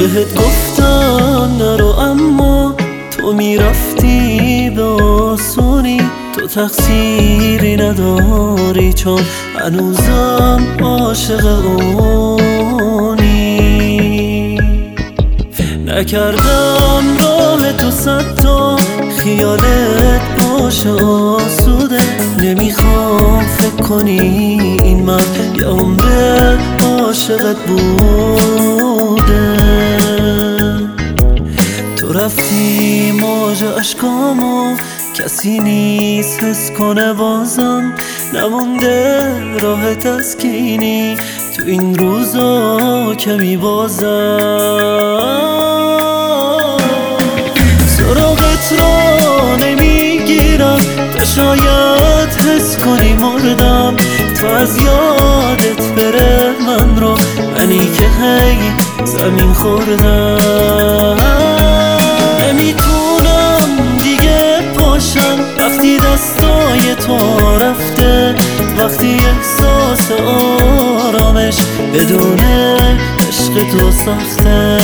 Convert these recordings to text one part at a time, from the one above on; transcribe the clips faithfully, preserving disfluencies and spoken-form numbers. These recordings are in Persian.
بهت گفتم نرو اما تو میرفتی به آسونی. تو تقصیری نداری چون هنوزم عاشق اونی. نکردم راه تو صد تا خیالت باشه آسوده. نمیخوام فکر کنی این مرد یه عمر عاشقت بوده. تو رفتی موج اشکامو کسی نیست حس کنه بازم. نمونده راه تسکینی تو این روزا که میبازم. سراغت را نمیگیرم تا شاید حس کنی مردم. تو از یادت بره من رو، منی که هی زمین خوردم. نمیتونم دیگه پاشم وقتی دستای تو رفته. وقتی احساس آرامش بدون عشق تو سخته.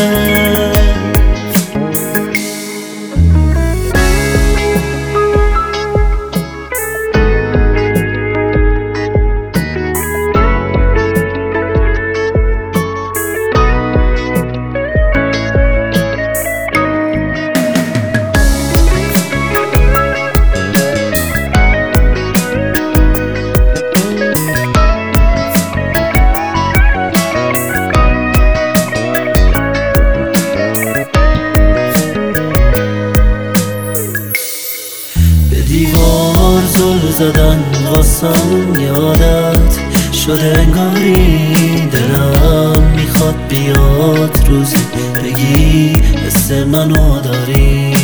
دیوار زل زدن واسم یادت شده انگاری. دلم میخواد بیاد روزی بگی حس منو داری.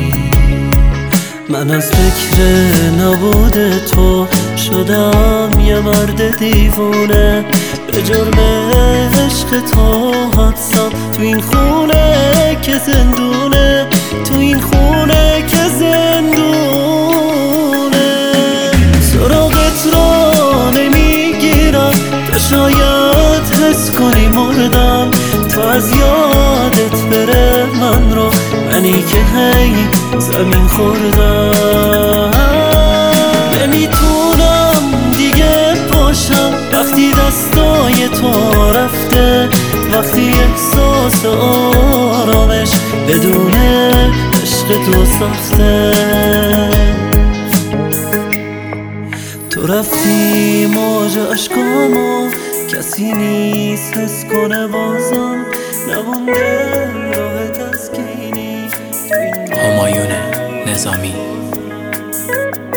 من از فکر نبود تو شدم یه مرد دیوونه. به جرم عشق تو حبسم تو این خونه که زندونه. تو این خونه که زندونه. شاید حس کنی مردم تو از یادت بره من رو، منی که هی زمین خوردم. نمیتونم دیگه پاشم وقتی دستای تو رفته. وقتی احساس آرامش بدون عشق تو سخته. تو رفتی موج اشکامو کسی نیست حس کنه بازم. نمونده راه تسکینی. همایون نظامی.